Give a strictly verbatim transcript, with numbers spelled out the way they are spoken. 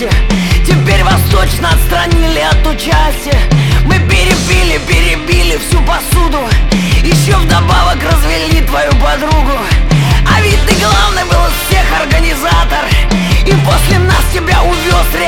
счастье. Теперь вас точно отстранили от участия. Мы перепили, перебили всю посуду, еще вдобавок развели твою подругу. А ведь ты главный был из всех организатор, и после нас тебя увез